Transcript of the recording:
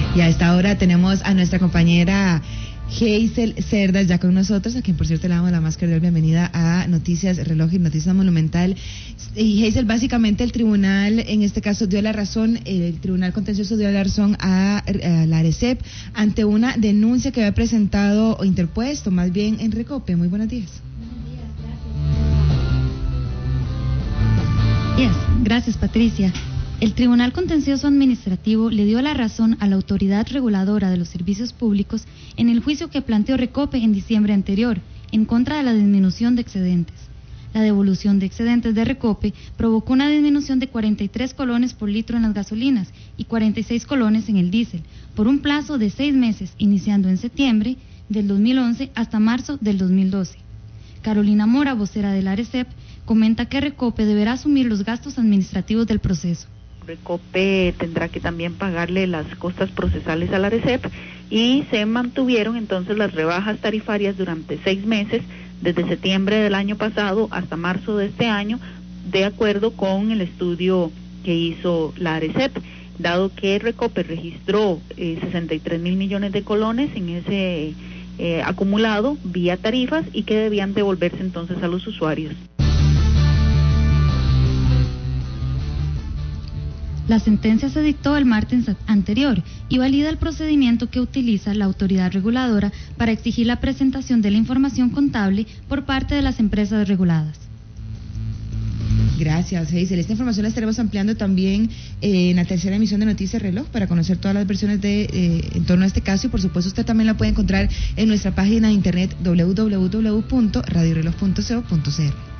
Y a esta hora tenemos a nuestra compañera Hazel Cerdas ya con nosotros, a quien por cierto le damos la más cordial bienvenida a Noticias Reloj y Noticias Monumental. Y Hazel, básicamente el tribunal en este caso dio la razón, el Tribunal Contencioso dio la razón a la ARECEP ante una denuncia que había presentado o interpuesto más bien en Recope. Muy buenos días. Gracias, Patricia. El Tribunal Contencioso Administrativo le dio la razón a la Autoridad Reguladora de los Servicios Públicos en el juicio que planteó Recope en diciembre anterior, en contra de la disminución de excedentes. La devolución de excedentes de Recope provocó una disminución de 43 colones por litro en las gasolinas y 46 colones en el diésel, por un plazo de 6 meses, iniciando en septiembre del 2011 hasta marzo del 2012. Carolina Mora, vocera de la ARECEP, comenta que Recope deberá asumir los gastos administrativos del proceso. Recope tendrá que también pagarle las costas procesales a la ARECEP y se mantuvieron entonces las rebajas tarifarias durante 6 meses, desde septiembre del año pasado hasta marzo de este año, de acuerdo con el estudio que hizo la ARECEP, dado que Recope registró 63,000 millones de colones en ese acumulado vía tarifas y que debían devolverse entonces a los usuarios. La sentencia se dictó el martes anterior y valida el procedimiento que utiliza la autoridad reguladora para exigir la presentación de la información contable por parte de las empresas reguladas. Gracias, Hazel. Esta información la estaremos ampliando también en la tercera emisión de Noticias Reloj para conocer todas las versiones en torno a este caso, y por supuesto usted también la puede encontrar en nuestra página de internet www.radioreloj.co.cr.